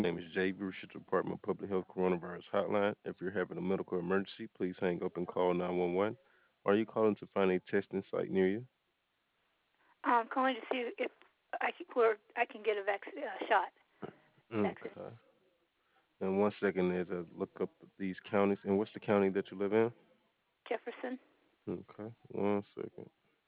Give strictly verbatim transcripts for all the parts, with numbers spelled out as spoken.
name is Jay, Bruce Department of Public Health Coronavirus Hotline. If you're having a medical emergency, please hang up and call nine one one. Are you calling to find a testing site near you? I'm calling to see if I can, where I can get a vac- uh, shot. Vaccine. Okay. And one second as I look up these counties. And what's the county that you live in? Jefferson. Okay. One second.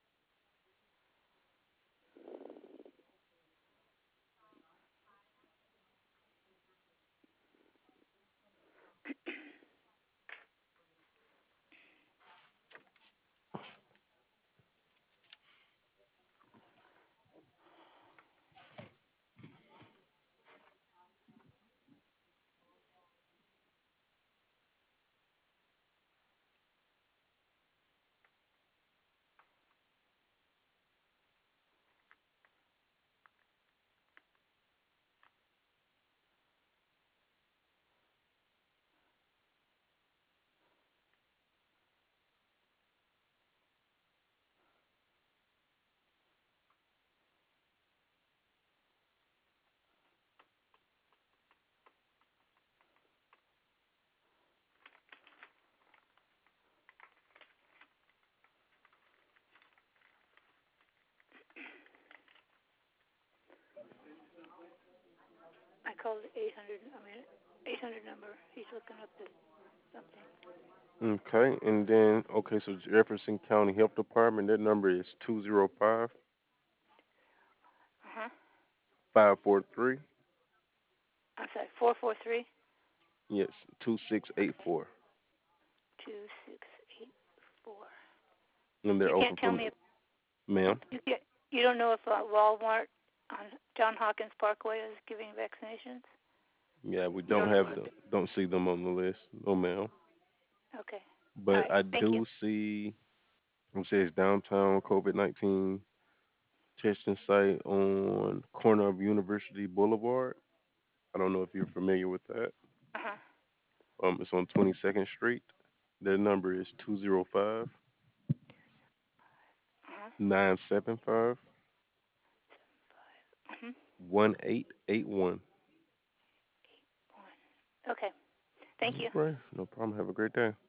I called the eight hundred. I mean, eight hundred number. He's looking up the something. Okay. And then, okay, so Jefferson County Health Department, that number is two zero five, Uh huh. five four three. I'm sorry. Four four three. Yes, two six eight Okay. four. Two six eight four. And You they're can't open tell from, me if ma'am. you get. You don't know if uh, Walmart on John Hawkins Parkway is giving vaccinations. Yeah, we You don't don't know have what? them, don't see them on the list. No, ma'am. Okay. All But right. I Thank you. do see, it says downtown COVID nineteen testing site on corner of University Boulevard. I don't know if you're familiar with that. Uh huh. Um, it's on twenty-second Street. Their number is two zero five, Uh huh. nine seven five, Mhm. one eight eight one. One. Okay. Thank you. Right, no problem. Have a great day.